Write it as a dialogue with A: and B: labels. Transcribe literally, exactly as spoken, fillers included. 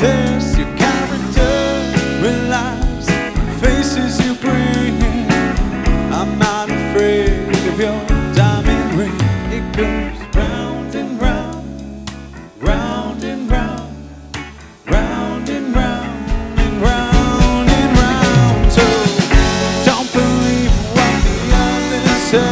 A: this, your character relies, faces you bring. I'm not afraid of your